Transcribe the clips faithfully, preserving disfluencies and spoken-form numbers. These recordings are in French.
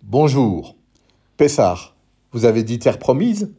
Bonjour. Pessah, vous avez dit terre promise?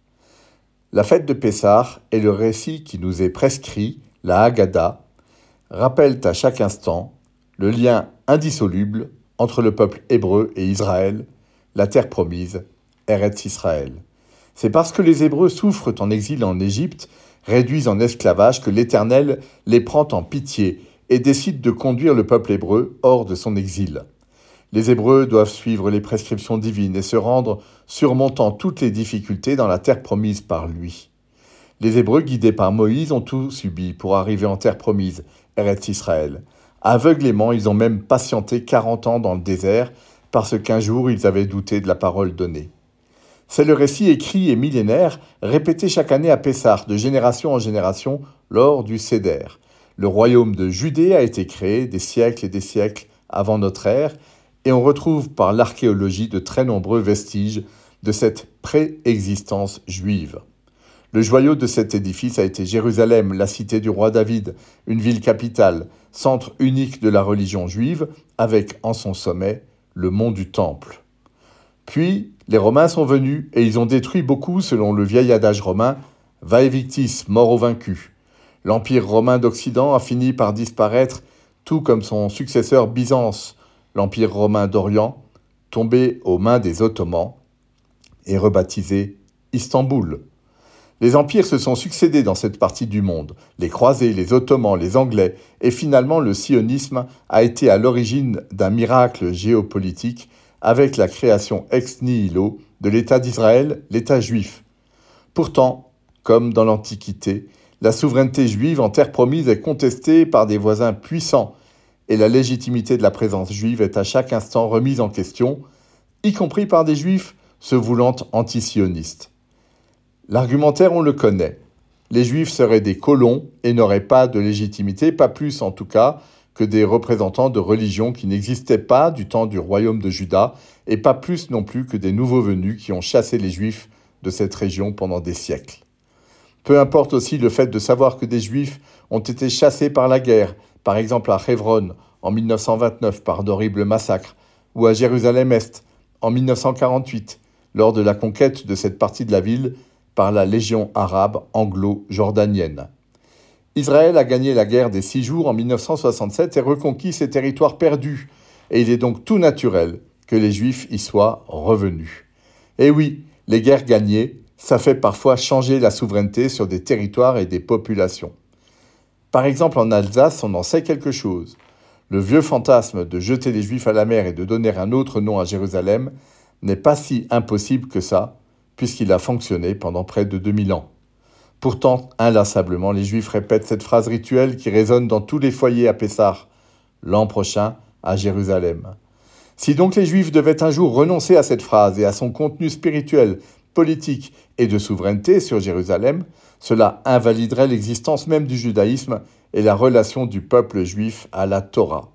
La fête de Pessah et le récit qui nous est prescrit, la Haggadah, rappellent à chaque instant le lien indissoluble entre le peuple hébreu et Israël, la terre promise, Eretz Israël. C'est parce que les Hébreux souffrent en exil en Égypte, réduits en esclavage, que l'Éternel les prend en pitié et décide de conduire le peuple hébreu hors de son exil. Les Hébreux doivent suivre les prescriptions divines et se rendre surmontant toutes les difficultés dans la terre promise par lui. Les Hébreux, guidés par Moïse, ont tout subi pour arriver en terre promise, Eretz Israël. Aveuglément, ils ont même patienté quarante ans dans le désert parce qu'un jour ils avaient douté de la parole donnée. C'est le récit écrit et millénaire, répété chaque année à Pessah, de génération en génération, lors du Seder. Le royaume de Judée a été créé des siècles et des siècles avant notre ère, et on retrouve par l'archéologie de très nombreux vestiges de cette préexistence juive. Le joyau de cet édifice a été Jérusalem, la cité du roi David, une ville capitale, centre unique de la religion juive, avec en son sommet le mont du Temple. Puis, les Romains sont venus et ils ont détruit beaucoup selon le vieil adage romain « Vae victis, mort aux vaincus ». L'Empire romain d'Occident a fini par disparaître, tout comme son successeur Byzance, l'Empire romain d'Orient, tombé aux mains des Ottomans et rebaptisé Istanbul. Les empires se sont succédés dans cette partie du monde. Les croisés, les Ottomans, les Anglais et finalement le sionisme a été à l'origine d'un miracle géopolitique avec la création ex nihilo de l'État d'Israël, l'État juif. Pourtant, comme dans l'Antiquité, la souveraineté juive en terre promise est contestée par des voisins puissants et la légitimité de la présence juive est à chaque instant remise en question, y compris par des juifs se voulant anti-sionistes. L'argumentaire, on le connaît. Les juifs seraient des colons et n'auraient pas de légitimité, pas plus en tout cas que des représentants de religions qui n'existaient pas du temps du royaume de Juda, et pas plus non plus que des nouveaux venus qui ont chassé les juifs de cette région pendant des siècles. Peu importe aussi le fait de savoir que des juifs ont été chassés par la guerre, par exemple à Hebron en mille neuf cent vingt-neuf par d'horribles massacres, ou à Jérusalem-Est en mille neuf cent quarante-huit, lors de la conquête de cette partie de la ville par la Légion arabe anglo-jordanienne. Israël a gagné la guerre des six jours en mille neuf cent soixante-sept et reconquis ses territoires perdus, et il est donc tout naturel que les Juifs y soient revenus. Et oui, les guerres gagnées, ça fait parfois changer la souveraineté sur des territoires et des populations. Par exemple, en Alsace, on en sait quelque chose. Le vieux fantasme de jeter les Juifs à la mer et de donner un autre nom à Jérusalem n'est pas si impossible que ça, puisqu'il a fonctionné pendant près de deux mille ans. Pourtant, inlassablement, les Juifs répètent cette phrase rituelle qui résonne dans tous les foyers à Pessah, l'an prochain à Jérusalem. Si donc les Juifs devaient un jour renoncer à cette phrase et à son contenu spirituel, politique et de souveraineté sur Jérusalem, cela invaliderait l'existence même du judaïsme et la relation du peuple juif à la Torah.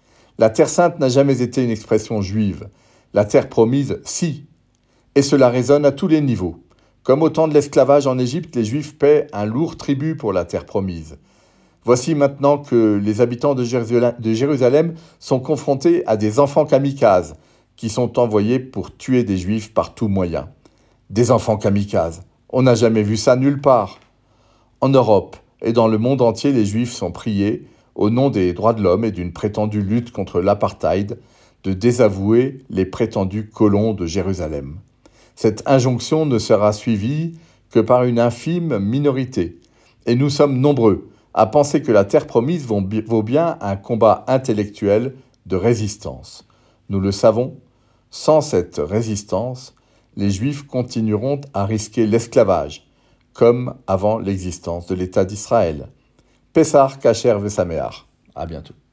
La Terre sainte n'a jamais été une expression juive. La terre promise, si. Et cela résonne à tous les niveaux. Comme au temps de l'esclavage en Égypte, les Juifs paient un lourd tribut pour la terre promise. Voici maintenant que les habitants de Jérusalem sont confrontés à des enfants kamikazes qui sont envoyés pour tuer des Juifs par tout moyen. Des enfants kamikazes. On n'a jamais vu ça nulle part. En Europe et dans le monde entier, les Juifs sont priés, au nom des droits de l'homme et d'une prétendue lutte contre l'apartheid, de désavouer les prétendus colons de Jérusalem. Cette injonction ne sera suivie que par une infime minorité. Et nous sommes nombreux à penser que la terre promise vaut bien un combat intellectuel de résistance. Nous le savons, sans cette résistance, les Juifs continueront à risquer l'esclavage, comme avant l'existence de l'État d'Israël. Pessah Kasher Vesameach. À bientôt.